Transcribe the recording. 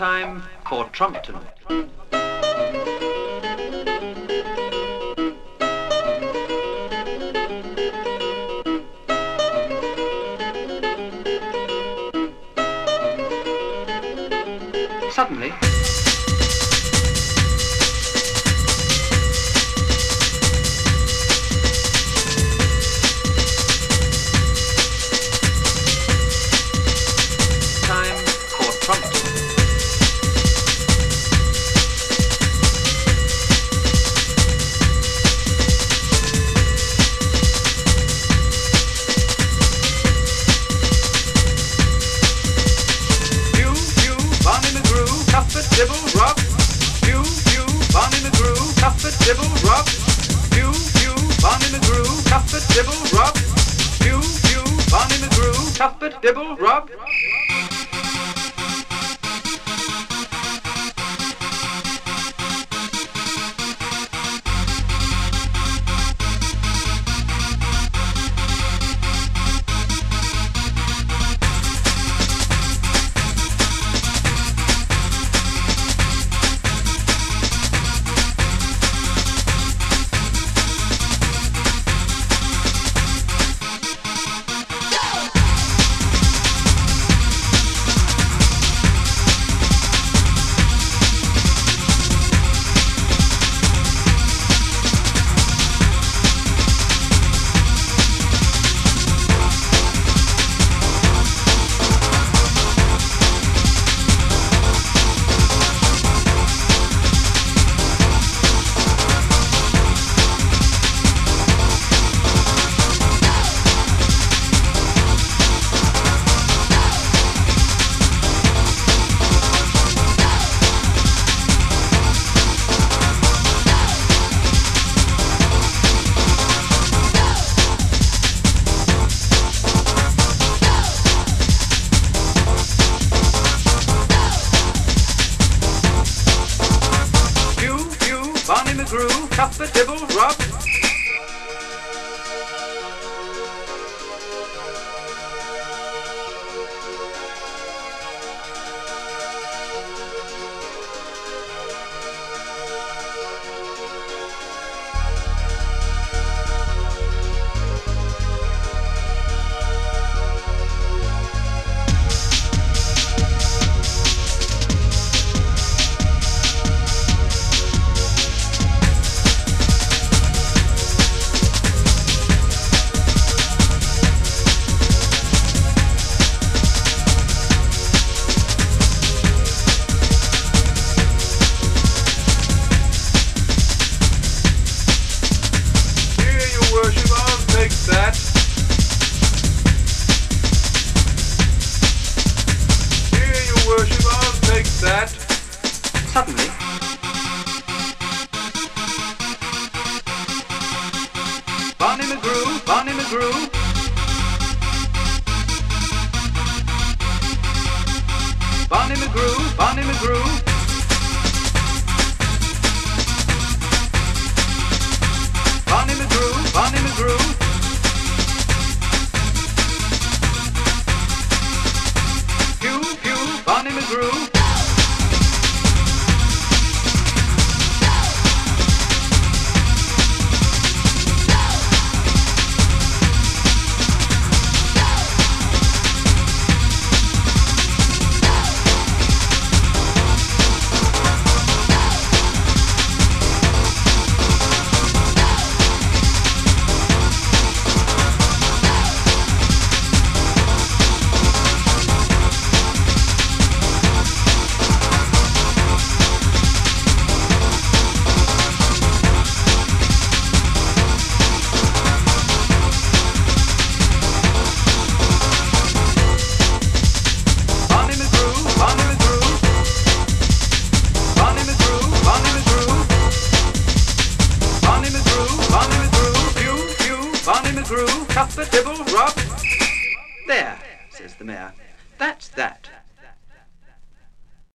time for Trumpton. Suddenly, time for Trumpton. Dibble rub, you, Barney McGrew, Cuthbert dibble rub, you, Barney McGrew, Cuthbert dibble rub, you, Barney McGrew, Cuthbert dibble rub. Barney McGrew, Cuthbert dibble rub. That. Here, your worship, I'll take that. Suddenly, Barney McGrew, Barney McGrew. Barney McGrew, Barney McGrew. Barney McGrew, Barney McGrew. Barney McGrew. Cuthbert dibble rub. there, says the mayor. That's that.